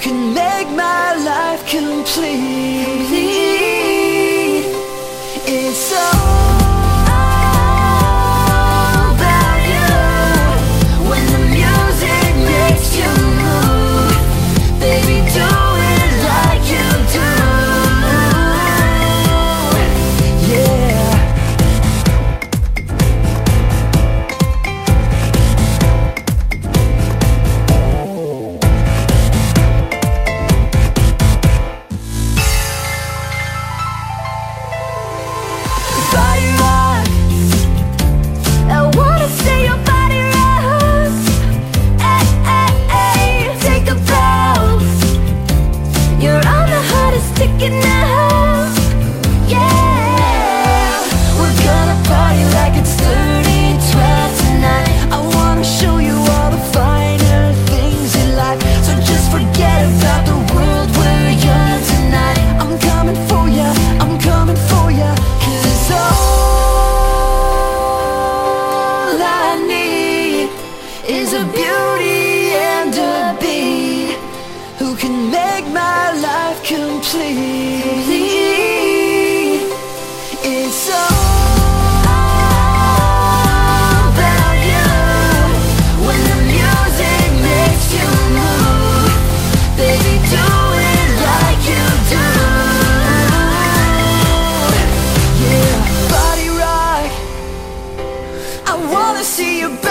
can make my life complete. It's all about you. When the music makes you move, baby, do it like you do. Yeah. Body rock, I wanna see your body rock. Ay, ay, ay, take a bow. You're on the hottest ticket now. Yeah, we're gonna party like it's 30-12 tonight. I wanna show you all the finer things in life. So just forget about the world, we're young tonight. I'm coming for ya, I'm coming for ya. 'Cause all I need is a beauty and a beat who can make my life complete. It's all about you. When the music makes you move, baby, do it like you do. Yeah, body rock, I wanna see you